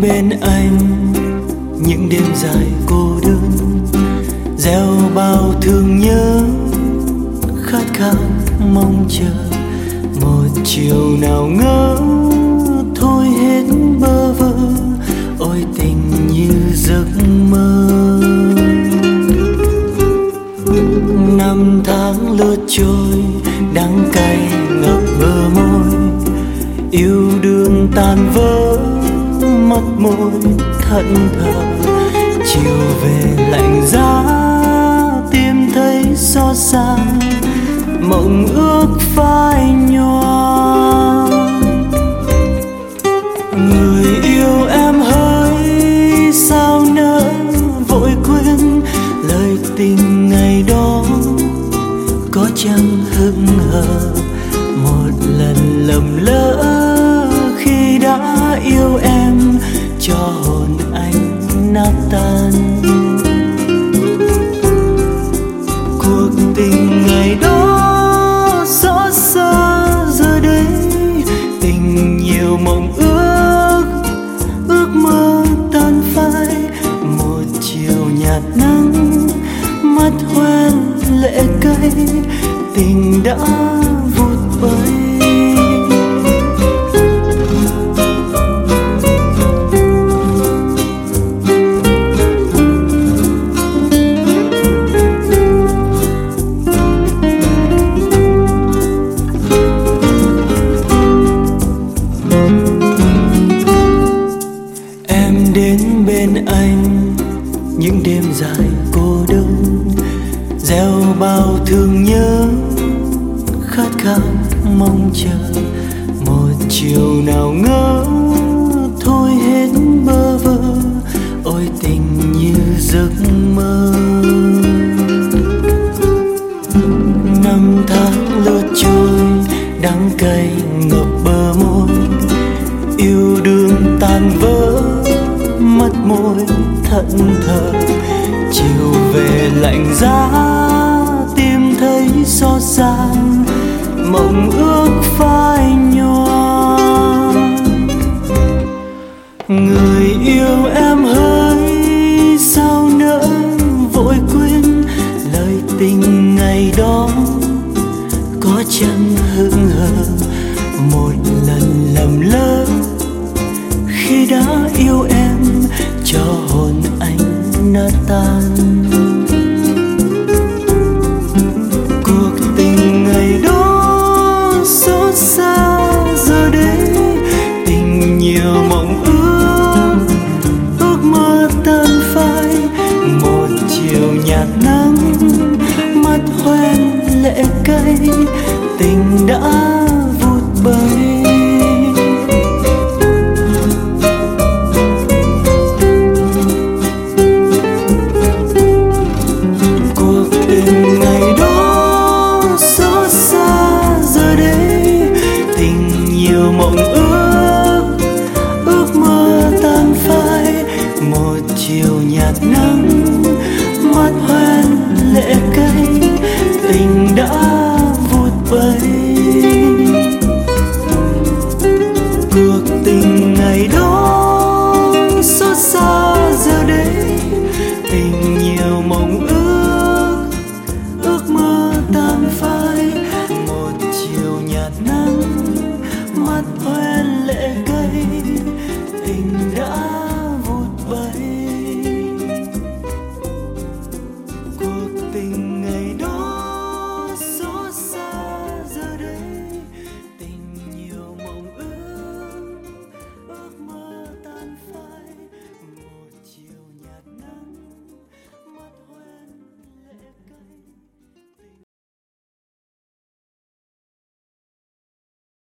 bên anh những đêm dài cô đơn, gieo bao thương nhớ khát khao mong chờ. Một chiều nào ngỡ thôi hết bơ vơ, ôi tình như giấc mơ. Năm tháng lướt trôi đắng cay ngập bờ môi, yêu đương tan vỡ mất môi thẫn thờ. Chiều về lạnh giá tim thấy xót xa, mộng ước phai nhòa. Người yêu em hỡi sao nỡ vội quên lời tình ngày đó, có chăng hững hờ một lần lầm lỡ khi đã yêu em cho hồn anh nát tan. Cuộc tình ngày đó xót xa giờ đây, tình nhiều mộng ước, ước mơ tan phai. Một chiều nhạt nắng mắt hoen lệ cay, tình đã vụt bay. Em đến bên anh những đêm dài cô đơn, gieo bao thương nhớ khát khao mong chờ. Một chiều nào ngỡ thôi hết bơ vơ, ôi tình như giấc mơ. Năm tháng lướt trôi đắng cay ngập bờ môi, yêu đương tan vỡ mất môi thẫn thờ. Chiều về lạnh giá tim thấy xót xa, mộng ước phai nhòa. Người yêu em hỡi sao nỡ vội quên lời tình ngày đó, có chăng hững hờ một lần lầm lỡ khi đã yêu em cho hồn anh nát tan. Cuộc tình ngày đó xót xa giờ đây, tình nhiều mộng ước, ước mơ tan phai. Một chiều nhạt nắng mắt hoen lệ cay, tình đã vụt bay. Mộng ước, ước mơ tan phai. Một chiều nhạt nắng mắt hoen lệ cay, tình đã vụt bay. Cuộc tình ngày đó xót xa giờ đây, tình